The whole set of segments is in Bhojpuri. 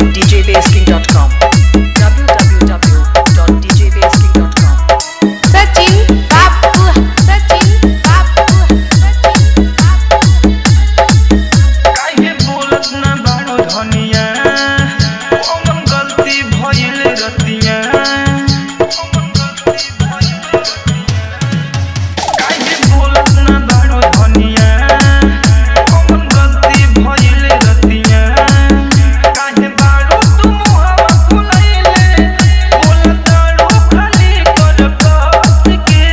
www.djbasking.com www.djbasking.com Sachin Babu, Sachin Babu, Sachin Babu. काहे बोलत ना बाड़ो धनिया कौन गलती भइल रतिया काहे बोलत ना बाड़ो धनिया कौन गलती भइल रतिया काहे बाड़ो तू मुहावा फुलैले बोलताड़ो खाली कर कस के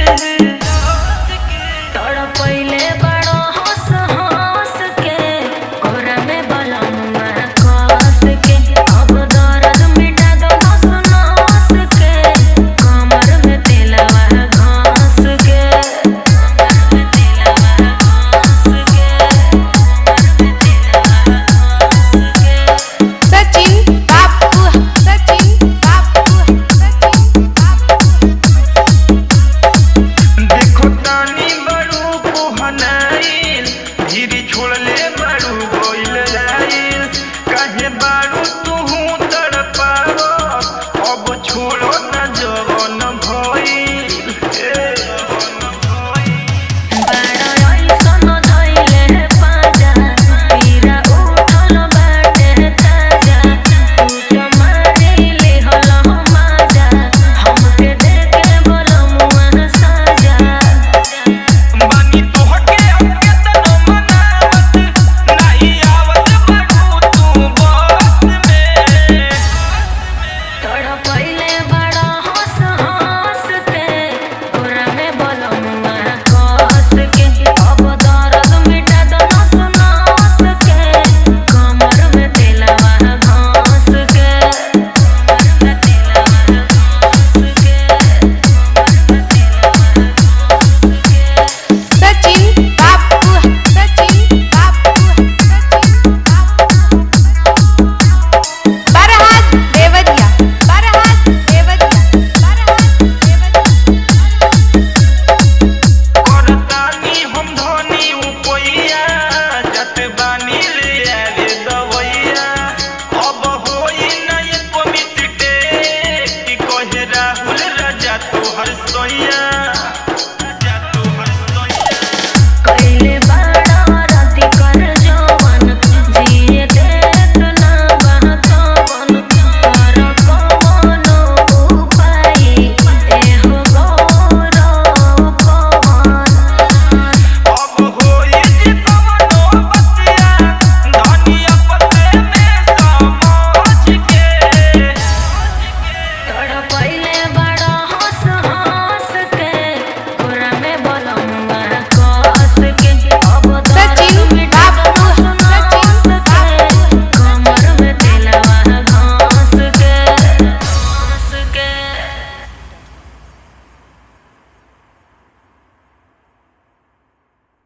तड़पैले बड़ो हंस हंस के कोरा में बलमुआ कस के अब दर्द मिटा दो नस नस के कमर में तेलवा घास के कमर में तेलवा घास के कमर में तेलवा घास के Sachin Babu, Sachin Babu, Sachin Babu. देखो तानी बड़ू कोहनाइल धीरी छोड़ले बड़ू गोइल जाइल काहे बाड़ू तू